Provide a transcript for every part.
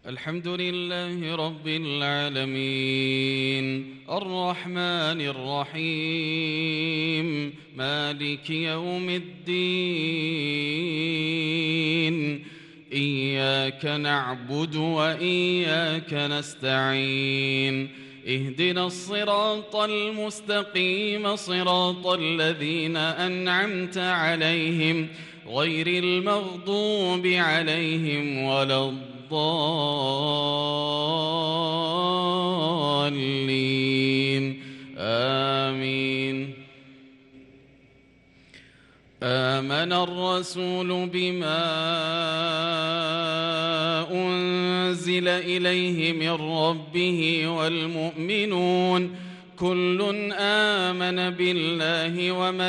الحمد لله رب العالمين الرحمن الرحيم مالك يوم الدين إياك نعبد وإياك نستعين اهدنا الصراط المستقيم صراط الذين أنعمت عليهم غير المغضوب عليهم ولا الضالين آمين. آمن الرسول بما أنزل إليه من ربه والمؤمنون كل آمن بالله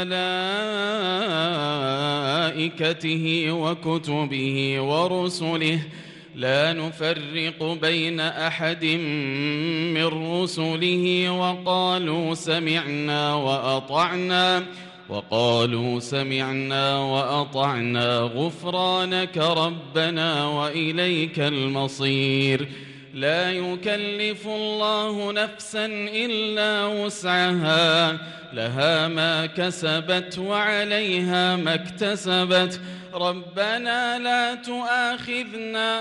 وملائكته وكتبه ورسله لا نفرق بين أحد من رسله وقالوا سمعنا وأطعنا غفرانك ربنا وإليك المصير. لا يكلف الله نفسا إلا وسعها لها ما كسبت وعليها ما اكتسبت ربنا لا تؤاخذنا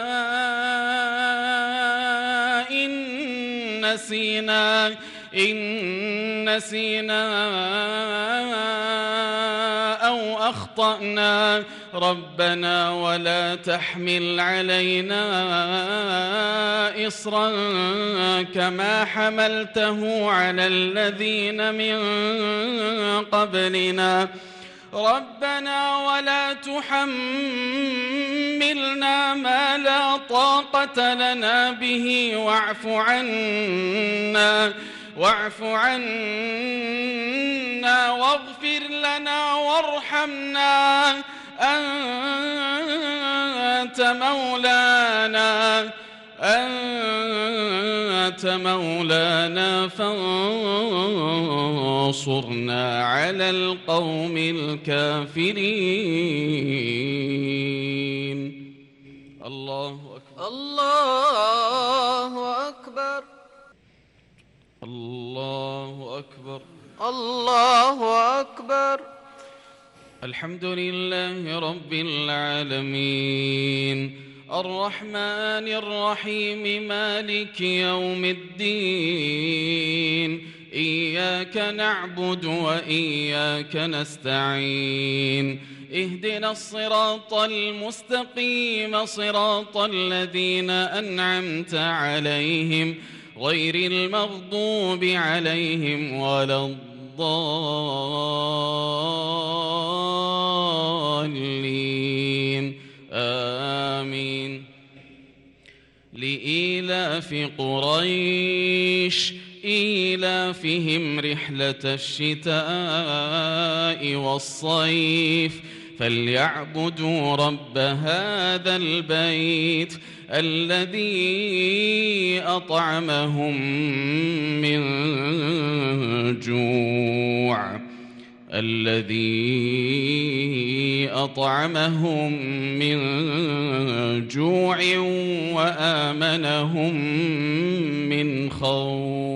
إن نسينا أو أخطأنا ربنا ولا تحمل علينا إصرا كما حملته على الذين من قبلنا ربنا ولا تحملنا ما لا طاقة لنا به واعف عنا واغفر لنا وارحمنا أنت مولانا فانصرنا على القوم الكافرين. الله أكبر الله أكبر الله أكبر الله أكبر. الحمد لله رب العالمين الرحمن الرحيم مالك يوم الدين إياك نعبد وإياك نستعين اهدنا الصراط المستقيم صراط الذين أنعمت عليهم غير المغضوب عليهم ولا الضالين آمين. لإيلاف قريش إيلافهم رحلة الشتاء والصيف فليعبدوا رب هذا البيت الذي أطعمهم من جوع وآمنهم من خوف.